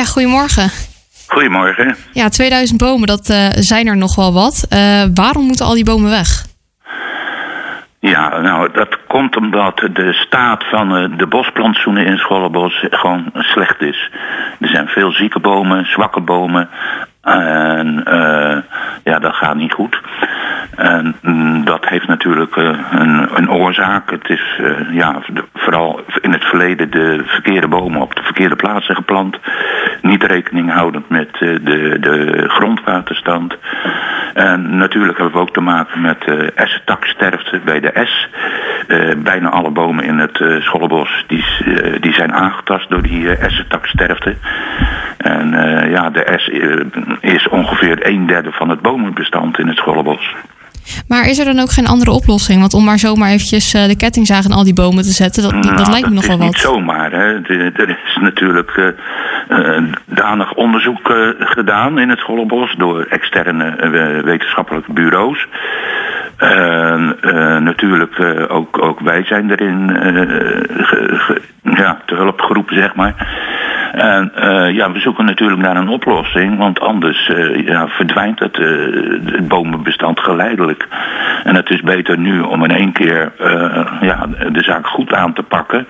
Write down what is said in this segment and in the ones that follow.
goedemorgen. Goedemorgen. Ja, 2000 bomen, dat zijn er nog wel wat. Waarom moeten al die bomen weg? Ja, nou, dat komt omdat de staat van de bosplantsoenen in Schollenbos gewoon slecht is. Er zijn veel zieke bomen, zwakke bomen. En dat gaat niet goed. En dat heeft natuurlijk een oorzaak. Het is vooral in het verleden de verkeerde bomen op de verkeerde plaatsen geplant. Niet rekening houdend met de grondwaterstand. En natuurlijk hebben we ook te maken met essentaksterfte bij de es. Bijna alle bomen in het Schollenbos die zijn aangetast door die essentaksterfte. En de es is ongeveer 1/3 van het bomenbestand in het Schollenbos. Maar is er dan ook geen andere oplossing? Want om maar zomaar eventjes de kettingzaag in al die bomen te zetten, dat lijkt me nog wel wat. Niet zomaar. Hè. Er is natuurlijk danig onderzoek gedaan in het Schollenbos door externe wetenschappelijke bureaus. Natuurlijk ook wij zijn erin te hulp geroepen, zeg maar. En we zoeken natuurlijk naar een oplossing, want anders verdwijnt het bomenbestand geleidelijk. En het is beter nu om in één keer de zaak goed aan te pakken.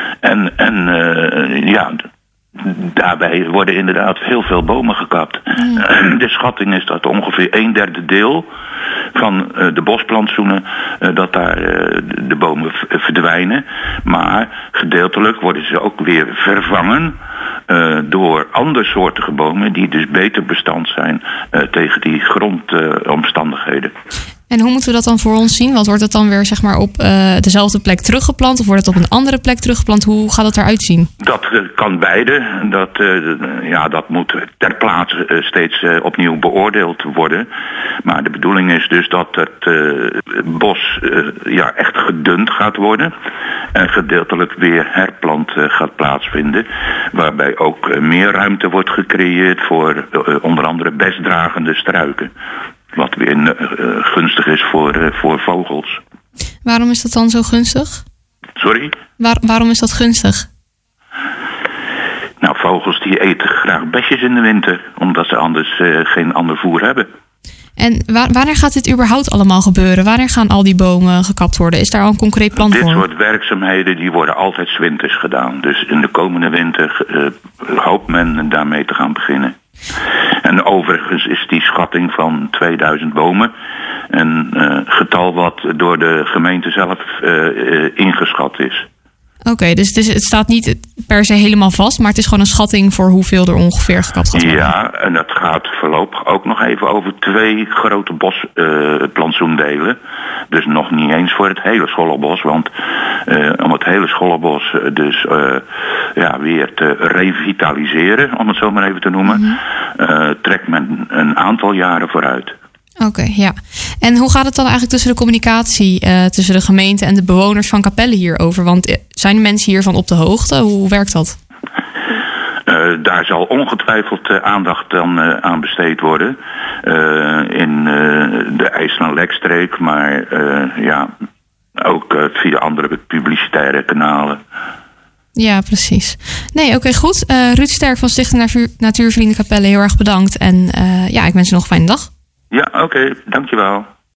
Daarbij worden inderdaad heel veel bomen gekapt. De schatting is dat ongeveer 1/3 deel van de bosplantsoenen, dat daar de bomen verdwijnen. Maar gedeeltelijk worden ze ook weer vervangen door andersoortige bomen die dus beter bestand zijn tegen die grondomstandigheden. En hoe moeten we dat dan voor ons zien? Want wordt het dan weer zeg maar op dezelfde plek teruggeplant of wordt het op een andere plek teruggeplant? Hoe gaat het eruit zien? Dat kan beide. Dat moet ter plaatse steeds opnieuw beoordeeld worden. Maar de bedoeling is dus dat het bos echt gedund gaat worden. En gedeeltelijk weer herplant gaat plaatsvinden. Waarbij ook meer ruimte wordt gecreëerd voor onder andere bestdragende struiken. Wat weer gunstig is voor vogels. Waarom is dat dan zo gunstig? Sorry? Waarom is dat gunstig? Nou, vogels die eten graag besjes in de winter. Omdat ze anders geen ander voer hebben. En wanneer gaat dit überhaupt allemaal gebeuren? Wanneer gaan al die bomen gekapt worden? Is daar al een concreet plan voor? Dit soort werkzaamheden die worden altijd 's winters gedaan. Dus in de komende winter hoopt men daarmee te gaan beginnen. En overigens is die schatting van 2000 bomen een getal wat door de gemeente zelf ingeschat is. Oké, dus het staat niet per se helemaal vast, maar het is gewoon een schatting voor hoeveel er ongeveer gekapt gaat worden. Ja, en dat gaat voorlopig ook nog even over 2 grote bosplantsoendelen. Dus nog niet eens voor het hele Schollenbos, want om het hele Schollenbos weer te revitaliseren, om het zo maar even te noemen, trekt men een aantal jaren vooruit. Oké, ja. En hoe gaat het dan eigenlijk tussen de communicatie tussen de gemeente en de bewoners van Capelle hierover? Want zijn de mensen hiervan op de hoogte? Hoe werkt dat? Daar zal ongetwijfeld aandacht dan aan besteed worden. In de IJsselstreek, maar ook via andere publicitaire kanalen. Ja, precies. Nee, oké, goed. Ruud Sterk van Stichting Natuurvrienden Capelle, heel erg bedankt. En ik wens je nog een fijne dag. Ja, oké, dankjewel.